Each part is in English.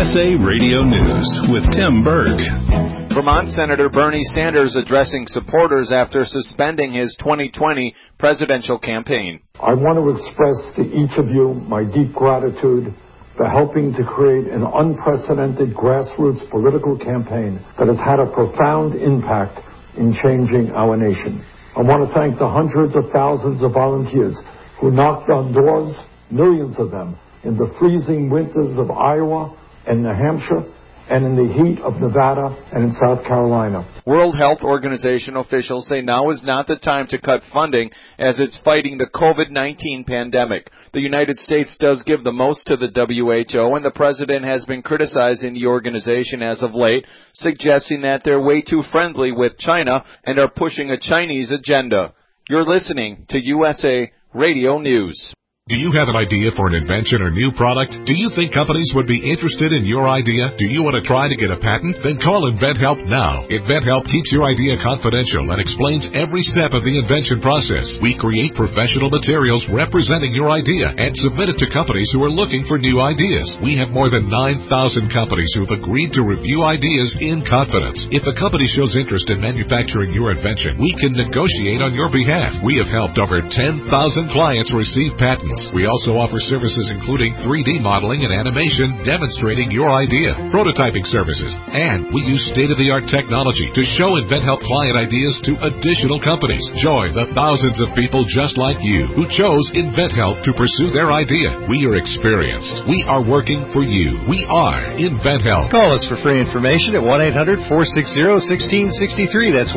USA Radio News with Tim Berg. Vermont Senator Bernie Sanders addressing supporters after suspending his 2020 presidential campaign. I want to express to each of you my deep gratitude for helping to create an unprecedented grassroots political campaign that has had a profound impact in changing our nation. I want to thank the hundreds of thousands of volunteers who knocked on doors, millions of them, in the freezing winters of Iowa and New Hampshire, and in the heat of Nevada and in South Carolina. World Health Organization officials say now is not the time to cut funding as it's fighting the COVID-19 pandemic. The United States does give the most to the WHO, and the president has been criticizing the organization as of late, suggesting that they're way too friendly with China and are pushing a Chinese agenda. You're listening to USA Radio News. Do you have an idea for an invention or new product? Do you think companies would be interested in your idea? Do you want to try to get a patent? Then call InventHelp now. InventHelp keeps your idea confidential and explains every step of the invention process. We create professional materials representing your idea and submit it to companies who are looking for new ideas. We have more than 9,000 companies who have agreed to review ideas in confidence. If a company shows interest in manufacturing your invention, we can negotiate on your behalf. We have helped over 10,000 clients receive patents. We also offer services including 3D modeling and animation demonstrating your idea, prototyping services, and we use state-of-the-art technology to show InventHelp client ideas to additional companies. Join the thousands of people just like you who chose InventHelp to pursue their idea. We are experienced. We are working for you. We are InventHelp. Call us for free information at 1-800-460-1663. That's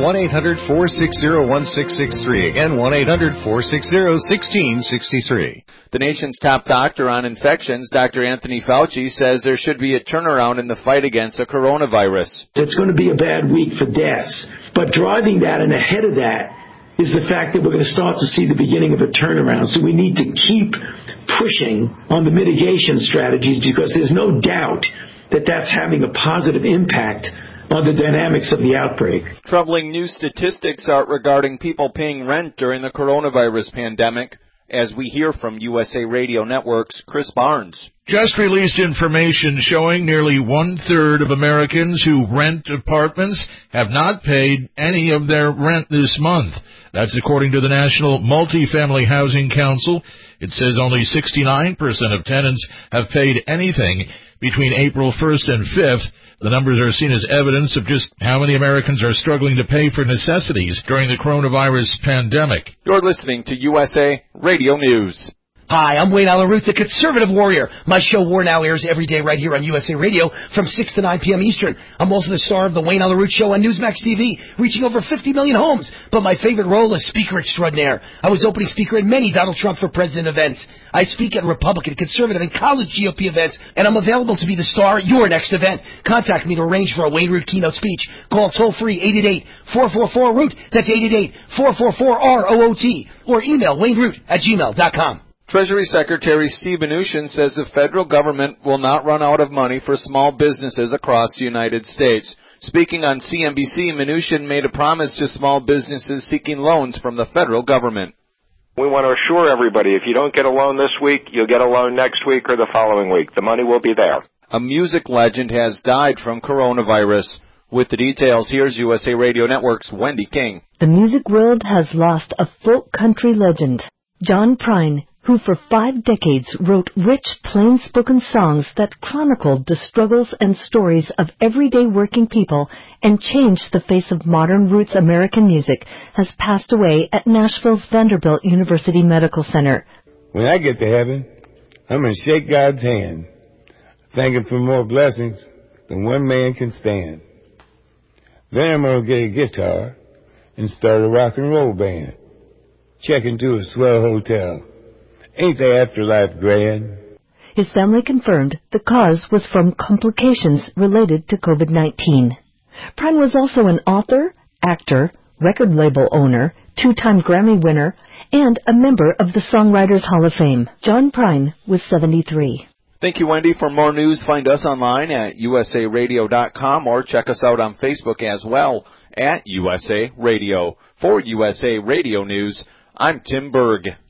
1-800-460-1663. Again, 1-800-460-1663. The nation's top doctor on infections, Dr. Anthony Fauci, says there should be a turnaround in the fight against the coronavirus. It's going to be a bad week for deaths, but driving that and ahead of that is the fact that we're going to start to see the beginning of a turnaround. So we need to keep pushing on the mitigation strategies because there's no doubt that that's having a positive impact on the dynamics of the outbreak. Troubling new statistics are regarding people paying rent during the coronavirus pandemic, as we hear from USA Radio Network's Chris Barnes. Just released information showing nearly one-third of Americans who rent apartments have not paid any of their rent this month. That's according to the National Multifamily Housing Council. It says only 69% of tenants have paid anything between April 1st and 5th. The numbers are seen as evidence of just how many Americans are struggling to pay for necessities during the coronavirus pandemic. You're listening to USA Radio News. Hi, I'm Wayne Allen Root, the Conservative Warrior. My show War Now airs every day right here on USA Radio from 6 to 9 p.m. Eastern. I'm also the star of the Wayne Allen Root Show on Newsmax TV, reaching over 50 million homes. But my favorite role is Speaker Extraordinaire. I was opening speaker at many Donald Trump for President events. I speak at Republican, Conservative, and college GOP events, and I'm available to be the star at your next event. Contact me to arrange for a Wayne Root keynote speech. Call toll-free 888-444-ROOT. That's 888-444-ROOT. Or email wayneroot@gmail.com. Treasury Secretary Steve Mnuchin says the federal government will not run out of money for small businesses across the United States. Speaking on CNBC, Mnuchin made a promise to small businesses seeking loans from the federal government. We want to assure everybody if you don't get a loan this week, you'll get a loan next week or the following week. The money will be there. A music legend has died from coronavirus. With the details, here's USA Radio Network's Wendy King. The music world has lost a folk country legend, John Prine, who for 5 decades wrote rich, plain-spoken songs that chronicled the struggles and stories of everyday working people and changed the face of modern roots American music, has passed away at Nashville's Vanderbilt University Medical Center. When I get to heaven, I'm going to shake God's hand, thank Him for more blessings than one man can stand. Then I'm going to get a guitar and start a rock and roll band. Check into a swell hotel. Ain't the afterlife grand? His family confirmed the cause was from complications related to COVID-19. Prine was also an author, actor, record label owner, 2-time Grammy winner, and a member of the Songwriters Hall of Fame. John Prine was 73. Thank you, Wendy. For more news, find us online at usaradio.com or check us out on Facebook as well at USA Radio. For USA Radio News, I'm Tim Berg.